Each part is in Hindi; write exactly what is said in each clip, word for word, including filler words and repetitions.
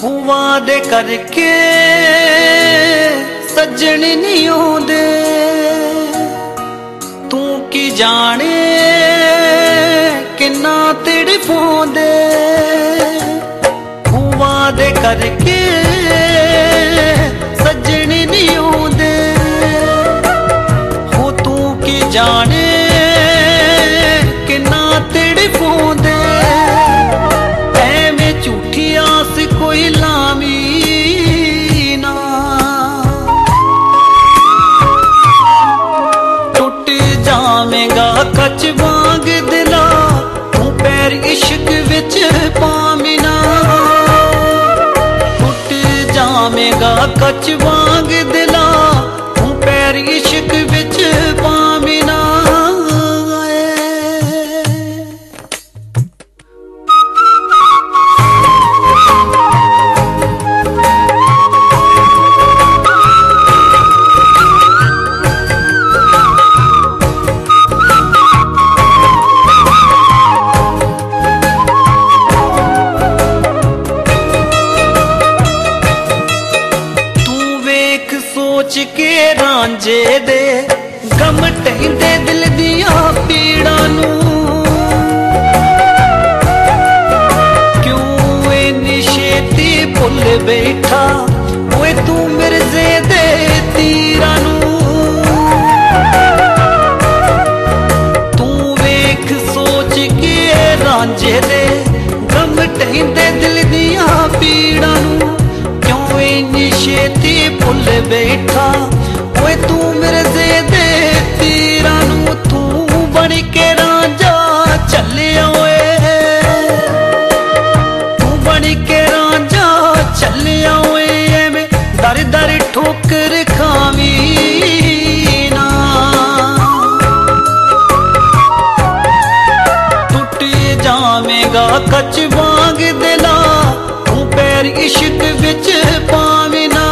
वादे करके सज्जन नहीं आउंदे, तू की जाने किन्ना तड़फाउंदे। वादे करके सज्जन नहीं आउंदे, हो तू की जाने किन्ना तड़फाउंदे। ऐवें झूठी आस कोई लामी ना, टुट जावेगा कच वांग दिला, तू पैर इश्क विच पामिना। टुट जावेगा कच वांग दिला, तू पैर इश्क विच पामिना। सोच के रांझे दे गम ढहिंदे दिल दिया पीड़ा नू, क्यों इन्नी छेती भुल बैठा ओए तू मिर्जे दे तीरा नू। तू वेख सोच के रांझे दे गम ढहिंदे दिल दिया पीड़ा नू, क्यों इन्नी छेती भुल बैठा ओए तू मिर्जे दे तीरा नू। तू बन के रांझा चलिया ओए, तू बन के रांझा चलिया ओए, एवें दर दर ठोकर खावी ना। टुट जावेगा कच वांग दिला, तू पैर इश्क विच पाविना।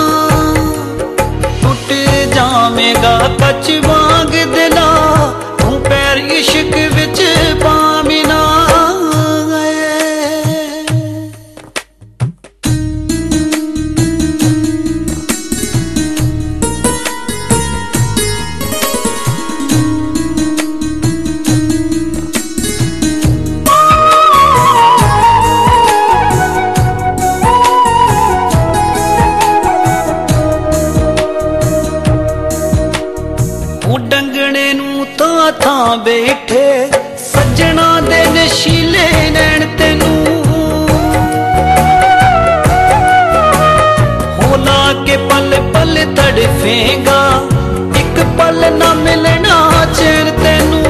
टुट जावेगा कच वांग दिला, तू पैर इश्क विच पाविना। डंगने नू तां थां बैठे सज्जना दे नशीले नैन तेनू, होला के पल पल तड़फेगा, एक पल ना मिलना चैन तेनू।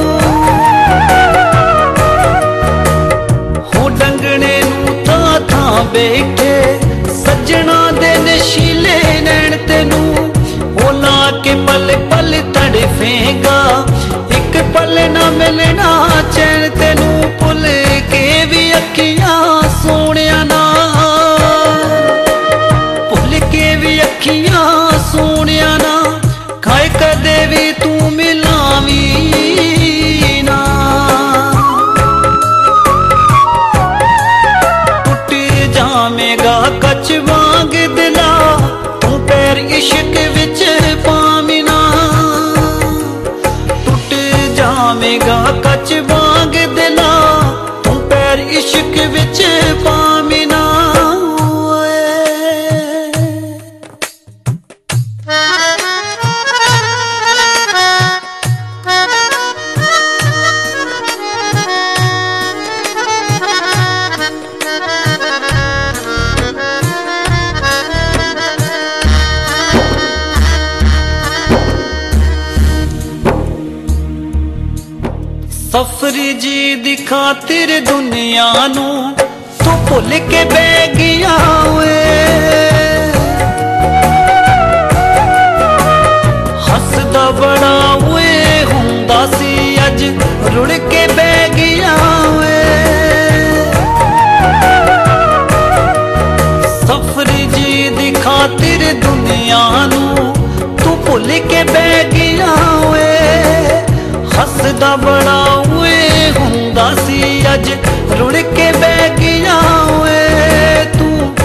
हो डंगने नू तां थां बैठे सज्जना दे नशीले नैन तेनू, होला के पल पल तड़फेगा, एक पल ना मिलना चैन तेनू। भुल के भी अखियां सोनिया ना, भुल के भी अखियां सोनिया ना, खाए कदे भी तू मिलावी ना। टुट जावेगा कच वांग दिला, तू पैर इश्क विच पामिना। टुट जावेगा कच वांग दिला, तू पैर इश्क विच पामिना। सफरी जी दी खातिर दुनिया नू तू भुल के बह गया वे, हसदा बड़ा वे हुंदा सी अज रुड़ के बह गया वे। सफरी जी दी खातिर दुनिया नू तू भुल के बह गया वे, हसदा बड़ा वे हुंदा सी अज रुड़ के बह गया वे। तू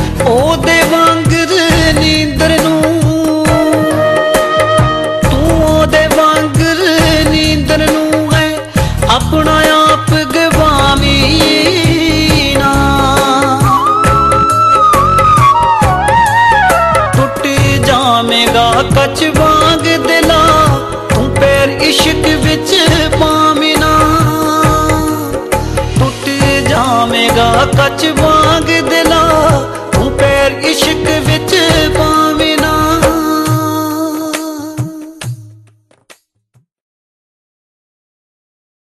कच वांग दिला तू पैर इश्क विच पामिना टूट जावेगा कच वांग दिला तू पैर इश्क विच